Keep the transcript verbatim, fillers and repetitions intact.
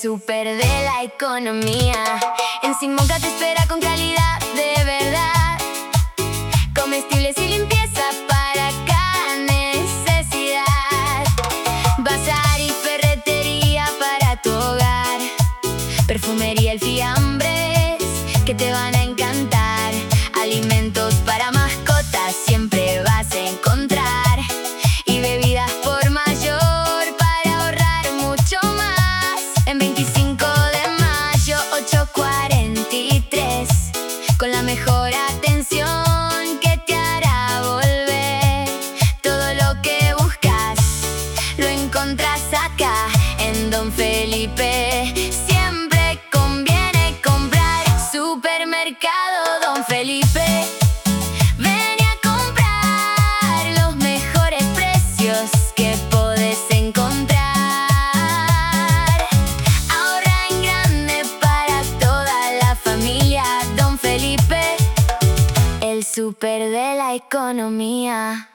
súper de la economía. En Sin Moca te espera con calidad de verdad, comestibles y limpieza para cada necesidad. Bazar y ferretería para tu hogar, perfumería y fiambres que te van a encantar. Alimentos para mascotas siempre vas a encontrar, y bebidas por mayor para ahorrar mucho más. En veinticinco de mayo ocho cuarenta y tres, con la mejor atención que te hará volver. Todo lo que buscas lo encontrás acá en Don Felipe. Siempre conviene comprar. Supermercado Don Felipe. Ven a comprar los mejores precios que podés encontrar. Ahorra en grande para toda la familia. Don Felipe, el súper de la economía.